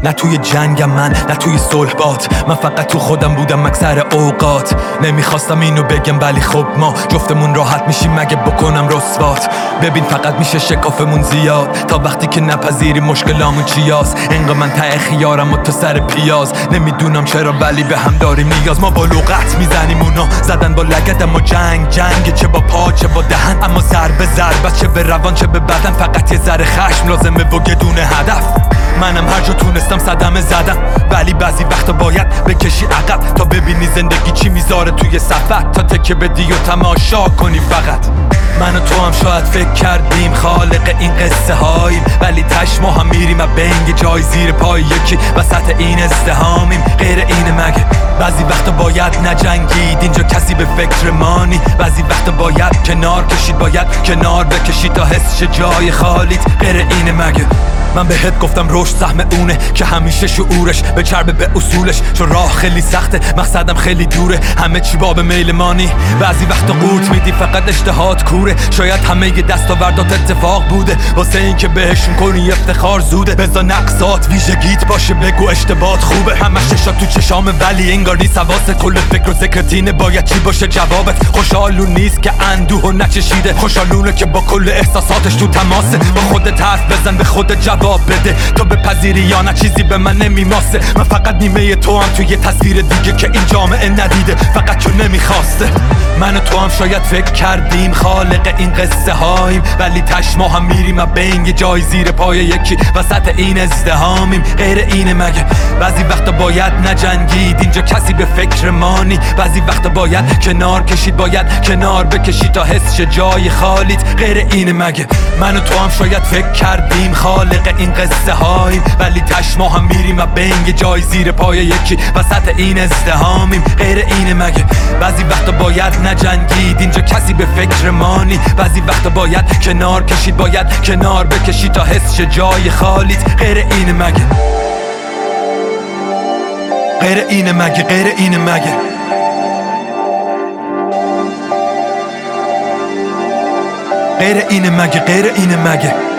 نه توی جنگم نه توی صلح باد، من فقط تو خودم بودم اکثر اوقات. نمیخواستم اینو بگم ولی خب ما جفتمون راحت میشیم مگه بکنم رسوات. ببین فقط میشه شکافمون زیاد تا وقتی که نپذیری مشکلامون چیاست. انقدر من ته خیارم و تو سر پیاز، نمیدونم چرا ولی به هم داریم نیاز. ما با لغت میزنیم اونا زدن با لگد، اما جنگ چه با پا چه با دهن، اما ضربه ضربه چه به روان چه به بدن. فقط یه ذره خشم لازمه و گدونه هدف. منم هر جا تونستم صدمه زدم، ولی بعضی وقتا باید بکشی عقب تا ببینی زندگی چی میذاره توی سفر، تا تکه بدی و تماشا کنی فقط. من و تو هم شاید فکر کردیم خالق این قصه هاییم، ولی تش ما هم میریم و بنگ جای زیر پای یکی وسط این ازدهامیم. غیر اینه مگه؟ بعضی وقتا باید نجنگید اینجا کسی به فکر مانی، بعضی وقتا باید کنار کشید، باید کنار بکشید تا حس شه جای خالیت. غیر اینه مگه؟ من بهت گفتم رشد سهم اونه که همیشه شعورش به چربه به اصولش، چون راه خیلی سخته مقصدم خیلی دوره، همه چی باب میل مانی. بعضی وقتا قورت میدی فقط اشتهات کوره، شاید همه ی دستاوردات اتفاق بوده واسه این که بهشون کنی افتخار زوده. بذار نقصات ویژگیت باشه بگو اشتباهات خوبه، همش چشات تو چشامه ولی انگار نیست حواست. کل فکر و ذکرتینه باید چی باشه جوابت. خوشحالون نیست که اندوه و نچشیده، خوشحالونه که با کل احساساتش تو تماسه. با خودت حرف بزن به خودت جواب بده تو بپذیری یا نه چیزی به من نمیماسه. من فقط نیمه تو هم توی تصویر دیگه که این جامعه ندیده فقط چون نمیخواسته. من و تو هم شاید فکر کردیم خالق این قصه هاییم، ولی تش ما هم میریم و بنگ جای زیر پای یکی وسط این ازدهامیم. غیر اینه مگه؟ بعضی وقتا باید نجنگید اینجا کسی به فکر مانی، بعضی وقتا باید کنار کشید، باید کنار بکشید تا حس شه جای خالیت. غیر اینه مگه؟ من و تو هم شاید فکر کردیم خالق این قصه هاییم، ولی تش ما هم میریم و بنگ جای زیر پای یکی وسط این ازدهامیم. غیر اینه مگه؟ بعضی وقتا باید نجنگید اینجا کسی به فکر مانی، بعضی وقتا باید کنار کشید، باید کنار بکشید تا حس شه جای خالیت. غیر اینه مگه؟ غیر اینه مگه؟ غیر اینه مگه؟ غیر اینه مگه؟ غیر اینه مگه؟